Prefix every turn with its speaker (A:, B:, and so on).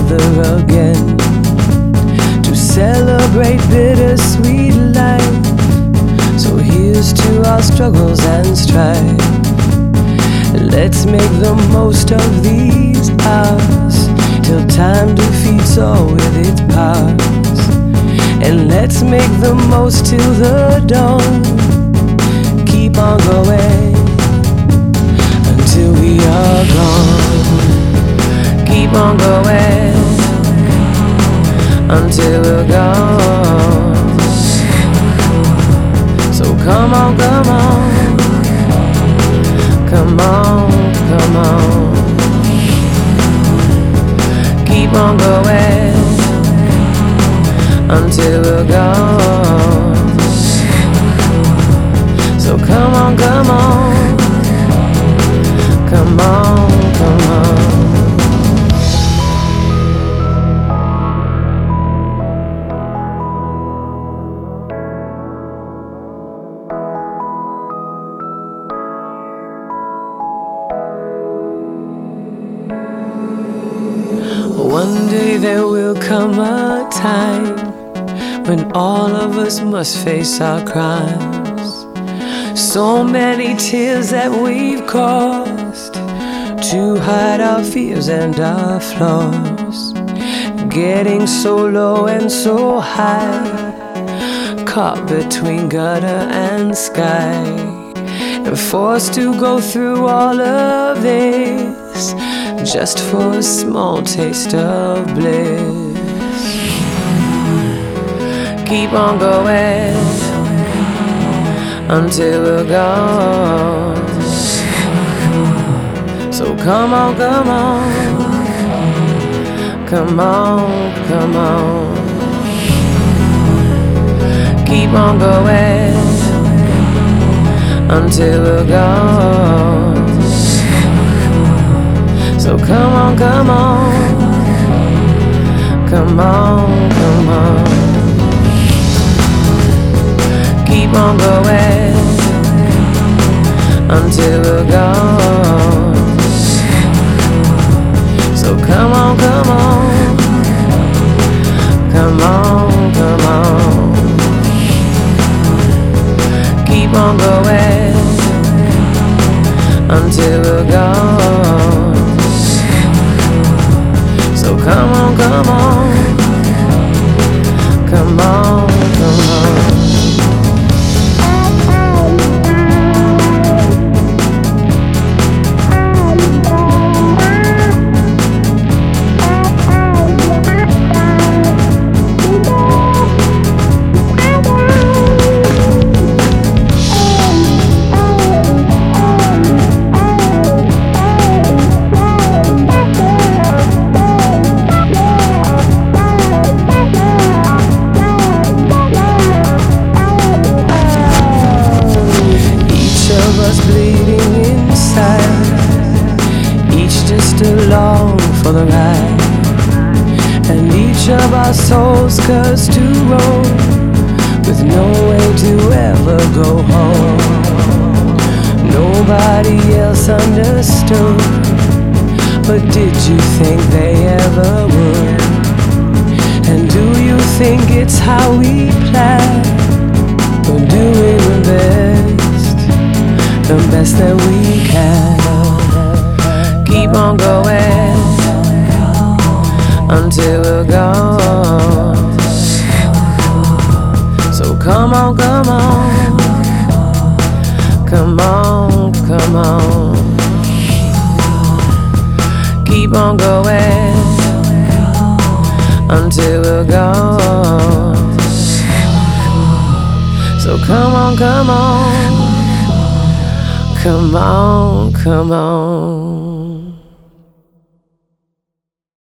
A: together again to celebrate bittersweet life. So here's to our struggles and strife. Let's make the most of these hours till time defeats all with its powers. And let's make the most till the dawn. Keep on going until we are gone. Keep on going until we're gone. So come on, come on, come on, come on. Keep on going until we're gone. So come on, come on, come on, come on. One day there will come a time when all of us must face our crimes. So many tears that we've caused to hide our fears and our flaws. Getting so low and so high, caught between gutter and sky, and forced to go through all of this just for a small taste of bliss. Keep on going until we're gone. So come on, come on, come on, come on. Keep on going until we're gone. So come on, come on, come on, come on. Keep on going until we're gone. So come on, come on, come on, come on. Keep on going until we're gone. So come on, come on, come on, come on. Bleeding inside, each just along for the ride, and each of our souls cursed to roam with no way to ever go home. Nobody else understood, but did you think they ever would? And do you think it's how we plan? We're doing the best that we can. Keep on going until we're gone. So come on, come on, come on, come on. Keep on going until we're gone. So come on, come on, come on, come on.